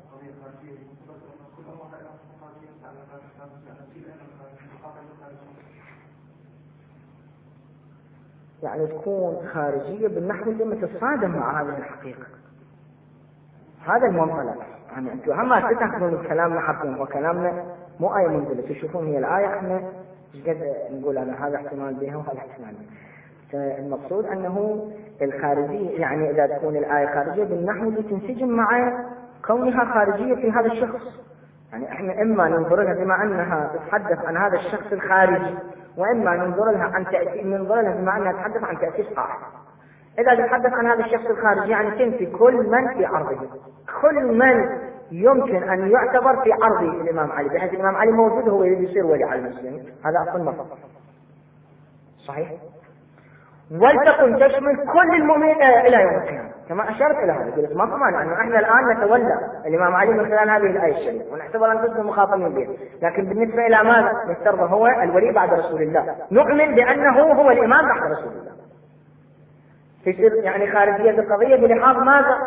Speaker 2: يعني تكون خارجية بالنحو اللي متصادم مع هذه الحقيقة. هذا المنطلق. يعني أنتم هم تتأخذون كلامنا حقا وكلامنا مو آية منزلة، تشوفون هي الآية احنا قد نقول أنا هذا احتمال بها وهذا احتمال بها. فالمقصود أنه الخارجية يعني إذا تكون الآية خارجية بالنحو اللي تنسجم مع
Speaker 1: كونها خارجية في هذا الشخص. يعني احنا اما ننظر لها بما انها تتحدث عن هذا الشخص الخارجي، واما ننظر لها بما انها تتحدث عن تأسيس قاعدة. اذا تتحدث عن هذا الشخص الخارجي يعني تنفي كل من في عرضه، كل من يمكن ان يعتبر في عرض الامام علي، بحيث الامام علي موجود هو يريد يصير ولي على المسلمين، هذا اصل مرفوض. صحيح؟ ولتكن تشمل كل المؤمنين الى يوم القيامه، كما اشرت الى هذا. قلت ما في مانع انه احنا الان نتولى الامام علي من خلال هذه الايه الشريفه ونعتبر انفسنا مخاطبين به، لكن بالنسبه الى ماذا نفترض هو الولي بعد رسول الله، نؤمن بانه هو الامام بعد رسول الله. تصير يعني خارجيه القضيه بلحاظ ماذا؟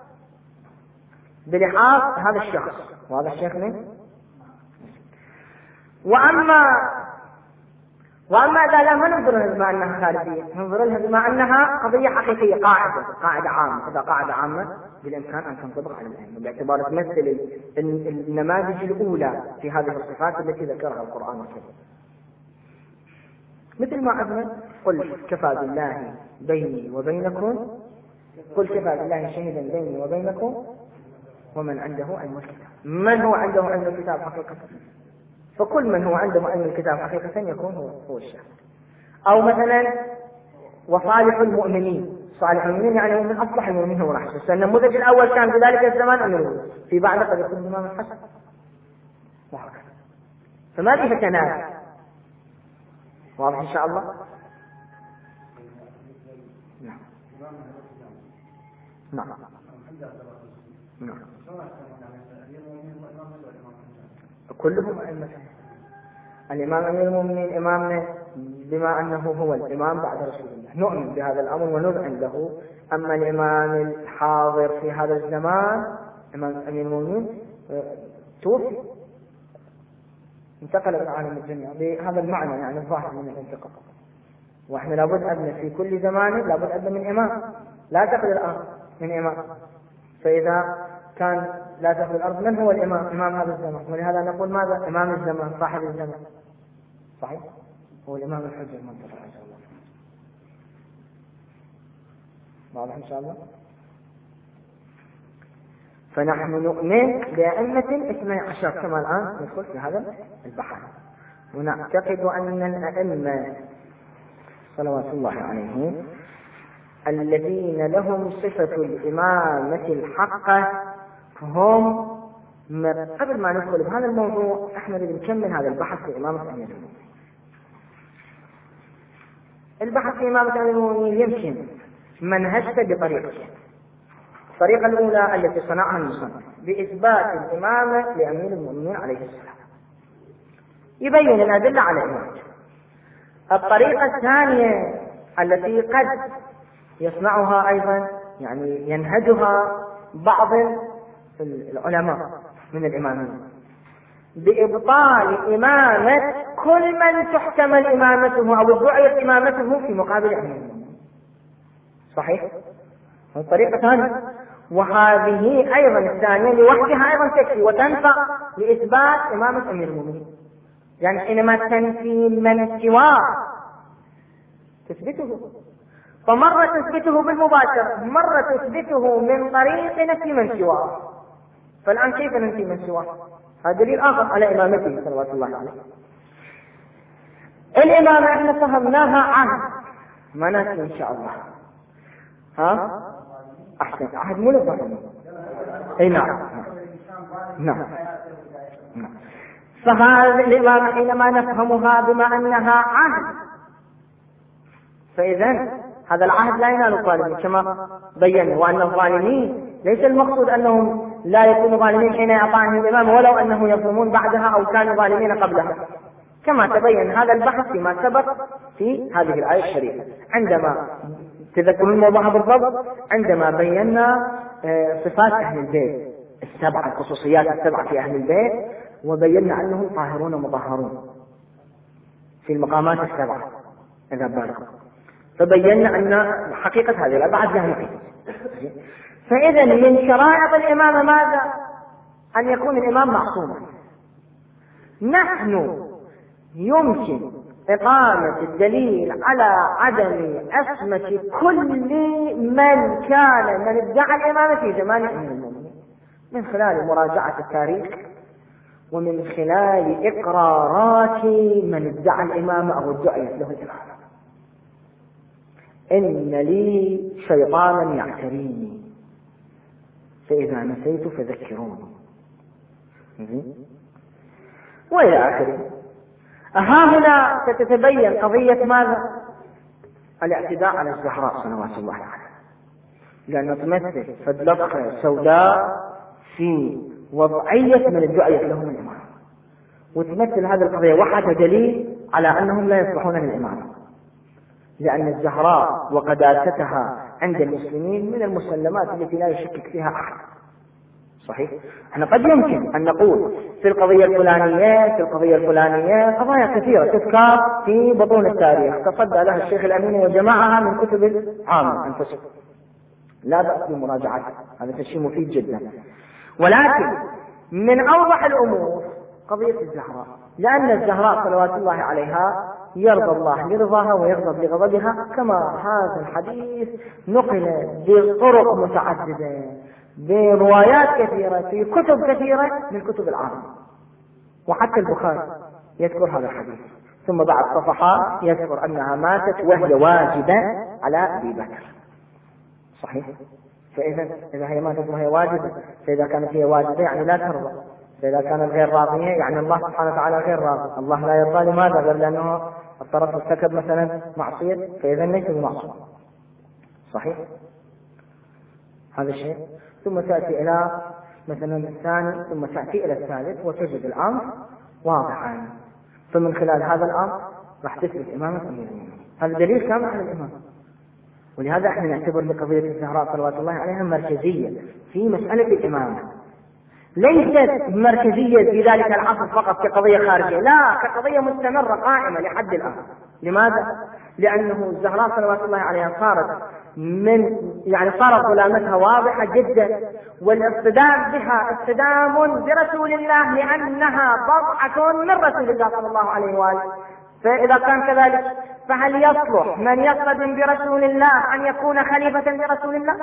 Speaker 1: بلحاظ هذا الشخص، وهذا الشيخ من؟ وأما إذا لا ما ننظر لها بما أنها خارجية، ننظر لها بما أنها قضية حقيقية، قاعدة عامة. إذا قاعدة عامة بالإمكان أن تنطبق على الأئمة باعتبار تمثل النماذج الأولى في هذه الصفات التي ذكرها القرآن الكريم. مثل ما أذن قل كفى بالله بيني وبينكم، قل كفى بالله شهيدا بيني وبينكم ومن عنده علم الكتاب. من هو عنده علم الكتاب حقيقة؟ فكل من هو عنده علم الكتاب حقيقة يكون هو الشاهد. أو مثلا وصالح المؤمنين، صالح المؤمنين يعني من أصلح المؤمنين هو رحمه. النموذج الأول كان في ذلك الزمان أمير، في بعد قد يكون الإمام الحسن وهكذا. فما في تنازع. واضح إن شاء الله؟ نعم نعم نعم. كلهم أئمة. الإمام أمير المؤمنين إمامنا بما أنه هو الإمام بعد رسول الله، نؤمن بهذا الأمر ونذعن له. أما الإمام الحاضر في هذا الزمان إمام أمير المؤمنين توفي، انتقل إلى عالم الدنيا بهذا المعنى يعني الظاهر من الانتقال. وإحنا لابد أن في كل زمان لابد أن من إمام، لا تأخذ الأرض من إمام. فإذا كان لا تأخذ الأرض من هو الإمام؟ إمام هذا الزمان. ولهذا نقول ماذا؟ إمام الزمان، صاحب الزمان. صحيح؟ هو الإمام الحجة المنتظر إن شاء الله. واضح إن شاء الله؟ فنحن نؤمن بأئمة 12 كما الآن ندخل في هذا البحث، ونعتقد أن الأئمة صلوات الله عليهم الذين لهم صفة الإمامة الحقة هم قبل ما ندخل بهذا الموضوع احنا نريد نكمل هذا البحث في إمامة أمير المؤمنين. البحث في إمامة أمير المؤمنين يمكن منهجته بطريقتين. الطريقة الأولى التي صنعها المصنف بإثبات الإمامة لأمير المؤمنين عليه السلام، يبين الأدلة على إمامته. الطريقة الثانية التي قد يصنعها أيضا يعني ينهجها بعض العلماء من الإمامين بإبطال إمامة كل من تحتمل إمامته أو ادعيت إمامته في مقابل أمير المؤمنين. صحيح؟ الطريقة ثانية، وهذه أيضا الثانية لوحدها أيضا تكفي وتنفع لإثبات إمامة أمير المؤمنين. يعني حينما تنفي من سواه تثبته، فمرة تثبته بالمباشرة، مرة تثبته من طريق نفي من سواه. فالآن كيف ننفي من سواه؟ هذا دليل آخر على إمامته صلوات الله عليه. الإمامة احنا فهمناها عهد، ما ننسى إن شاء الله. ها؟ أحسن، عهد مو للظلم. أي نعم. نعم. فهذه الإمامة حينما نفهمها بما أنها عهد، فإذا هذا العهد لا ينال الظالمين كما بينا، وأن الظالمين ليس المقصود أنهم لا يكونوا ظالمين حين يعطانهم الإمام ولو أنهم يظلمون بعدها أو كانوا ظالمين قبلها، كما تبين هذا البحث فيما سبق في هذه الآية الشريفة. عندما تذكرون الموضوع بالضبط، عندما بينا صفات أهل البيت السبعة، الخصوصيات السبعة في أهل البيت، وبينا أنهم طاهرون مطهرون في المقامات السبعة إذا بالغوا، فبينا أن حقيقة هذه الأبعاد لها نقيض. فإذا من شرائط الإمامة ماذا؟ أن يكون الإمام معصوما. نحن يمكن إقامة الدليل على عدم عصمة كل من كان من ادعى الإمامة في زمان أمير المؤمنين، من خلال مراجعة التاريخ ومن خلال إقرارات من ادعى الإمامة أو ادعيت له الإمامة. إن لي شيطانا يعتريني فإذا نسيت فذكروني، وإلى آخره. ها هنا ستتبين قضية ماذا؟ الاعتداء على الزهراء صلوات الله عليها، لأنه تمثل فدلقة سوداء في وضعية من الدعية لهم الإمام، وتمثل هذه القضية وحدها دليل على أنهم لا يصلحون للإمام، لأن الزهراء وقداستها عند المسلمين من المسلمات التي لا يشكك فيها أحد. صحيح؟ احنا قد يمكن أن نقول في القضية الفلانية قضايا كثيرة تذكر في بطون التاريخ تصدى لها الشيخ الأمين وجمعها من كتب العامة أنفسهم، لا بأس بمراجعتها، هذا شيء مفيد جدا. ولكن من أوضح الأمور قضية الزهراء، لأن الزهراء صلوات الله عليها يرضى الله لرضاها ويغضب لغضبها، كما هذا الحديث نقل بطرق متعددة بروايات كثيرة في كتب كثيرة من كتب العامة، وحتى البخاري يذكر هذا الحديث، ثم بعد صفحات يذكر أنها ماتت وهي واجبة على أبي بكر. صحيح؟ فإذا هي ماتت وهي واجبة، فإذا كانت هي واجبة يعني لا ترضى، فإذا كانت غير راضية يعني الله سبحانه وتعالى غير راضي، الله لا يرضى. لماذا؟ غير لأنه الطرف ارتكب مثلا معصية، فإذا ليس بمعصية. صحيح؟ هذا الشيء. ثم تأتي إلى مثلا الثاني، ثم تأتي إلى الثالث، وتجد الأمر واضحا، فمن خلال هذا الأمر راح تثبت إمامة أمير المؤمنين. هذا دليل كامل على الإمامة. ولهذا احنا نعتبر لقضية الزهراء صلوات الله عليها مركزية في مسألة الإمامة، ليست مركزية في ذلك العصر فقط كقضية خارجية، لا، كقضية مستمرة قائمة لحد الآن. لماذا؟ لأنه الزهراء صلوات الله عليها صارت ظلامتها واضحة جدا، والاقتدام بها اقتدام برسول الله، لأنها بضعة من رسول الله صلى الله عليه وآله. فإذا كان كذلك فهل يصلح من يقتدم برسول الله أن يكون خليفة لرسول الله؟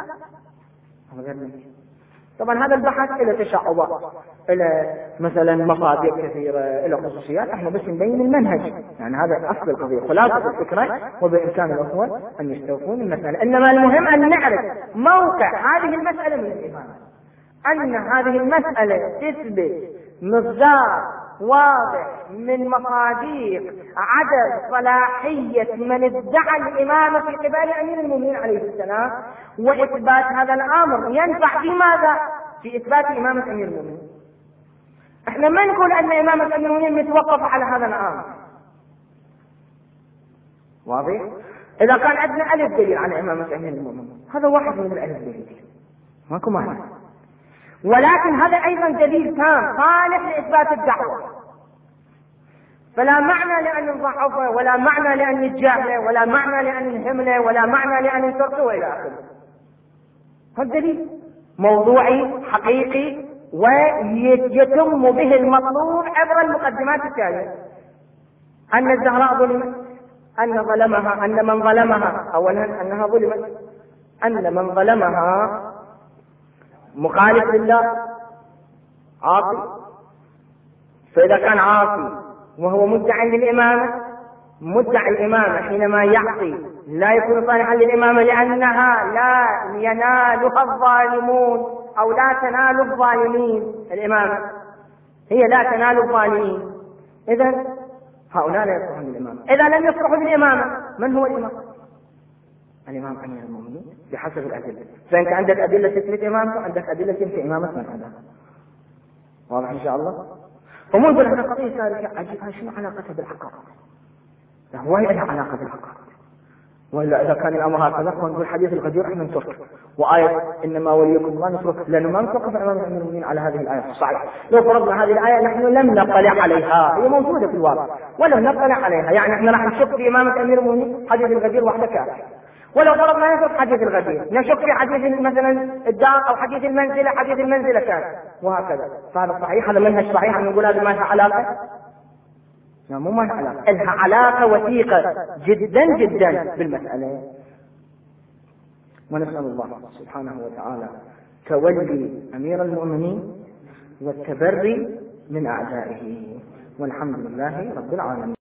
Speaker 1: طبعا هذا البحث إلى تشعبات، إلى مثلا مصادر كثيرة، إلى خصوصيات، احنا بس نبين المنهج، يعني هذا أصل القضية، خلاصة الفكرة، وبإمكان الأخوة أن يستوفون المسألة. إنما المهم أن نعرف موقع هذه المسألة من الإمامة، أن هذه المسألة تثبت مصدر واضح من مصادر عدم صلاحية من ادعى الإمامة في قبال أمير المؤمنين عليه السلام، وإثبات هذا الأمر ينفع في ماذا؟ في إثبات إمامة أمير المؤمنين. احنا ما نقول أن إمامة أمير المؤمنين متوقفة على هذا الأمر، واضح؟ إذا كان عندنا ألف دليل على إمامة أمير المؤمنين، هذا واحد من الألف دليل، ماكو معنى. ولكن هذا أيضا دليل تام صالح لإثبات الدعوة، فلا معنى لأن نضعفه، ولا معنى لأن نتجاهله، ولا معنى لأن نهمله، ولا معنى لأن نتركه إلى آخره. هذا دليل موضوعي حقيقي ويتم به المطلوب عبر المقدمات التالية: أن الزهراء ظلمت، أن ظلمها، أن من ظلمها أولا أنها ظلمت، أن من ظلمها مخالف لله عاصي، فإذا كان عاصي وهو مدعي للإمامة، مدعي الإمامة حينما يعصي لا يكون صالحا للإمامة، لأنها لا ينالها الظالمون أو لا تنال الظالمين. الإمامة هي لا تنال الظالمين، إذن هؤلاء لا يصلحون للإمامة. إذا لم يصلحوا للإمامة، من هو الإمام؟ الإمام أمير المؤمنين بحسب الأدلة. فأنت عندك أدلة تثبت إمامته، عندك أدلة تنفي إمامة من هذا. واضح إن شاء الله؟ ومنذ هذا قضية تاريخية عجيبة، شنو علاقتها بالحقائق؟ هو لها علاقة بالحقائق، وإلا إذا كان الأمر هكذا فنقول حديث الغدير احنا نترك، وآية إنما وليكم الله نترك، لأنه ما نتوقف أمام أمير المؤمنين على هذه الآية. صحيح، لو فرضنا هذه الآية نحن لم نطلع عليها، هي موجودة في الواقع ولم نطلع عليها، يعني احنا راح نشك في إمامة أمير المؤمنين حديث الغدير وحده كافي. ولو فرضنا نشك حديث الغدير، نشك في حديث مثلا الدار أو حديث المنزلة، حديث المنزلة كان، وهكذا. فهذا صحيح، هذا منهج صحيح أن نقول هذا ما لها علاقة؟ لا، مو ما لها علاقة، لها علاقة وثيقة جدا جدا بالمسألة. ونسأل الله سبحانه وتعالى تولي أمير المؤمنين والتبري من أعدائه، والحمد لله رب العالمين.